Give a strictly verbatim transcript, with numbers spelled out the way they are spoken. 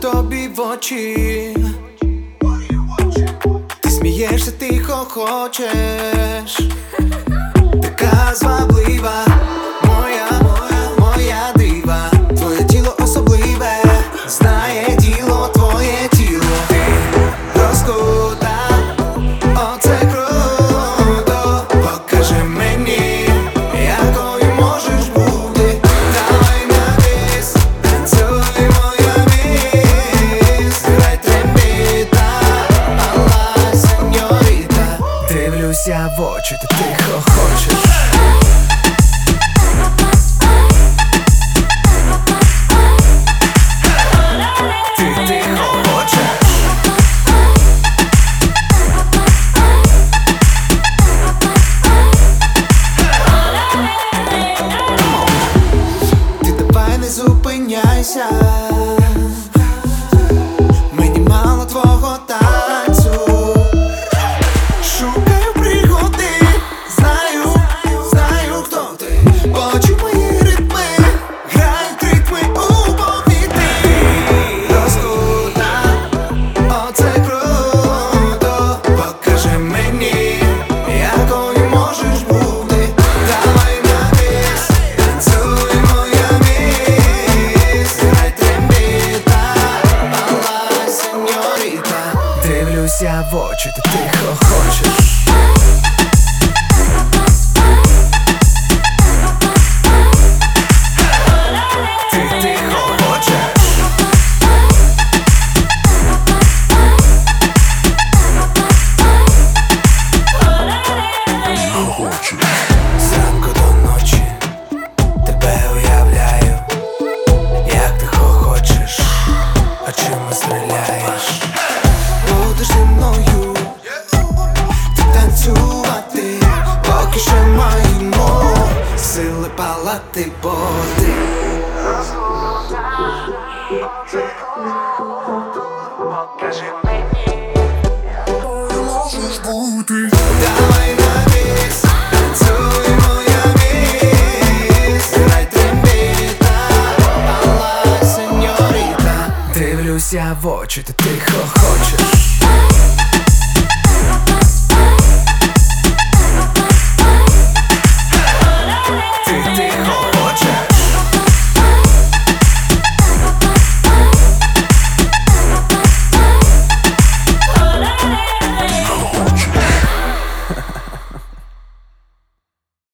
тобі в очі. Ти смієшся, тихо хочеш. Така зваблива, моя, моя, моя дива. Твоє тіло особливе, знає діло твоє тіло. Ти розкута, оце круто. Покажи мені, якою можеш бути. Давай на біс, танцюй моя міс. Грай трембіта, алла сеньоріта. Дивлюся в очі, ти тихо хочеш. Зупиняйся, мені мало твого танцю. Шукаю пригоди, знаю, знаю, хто ти. Почуй мої ритми, грають ритми у повітрі. Розкута, оце круто. Покажи мені, якою можеш бути. Давай на біс, танцюй моя міс. Дивлюся в очі, ти тихо хочеш. Ти тихо хочеш. Зранку до ночі тебе уявляю, як ти хочеш, очима стріляєш. Будеш зі мною ти танцювати, поки що маємо сили палати, бо ти покажи мені, якою можеш бути. Давай на біс, танцюй моя міс. Грай трембіта, алла сеньоріта. Дивлюся в очі, ти тихо.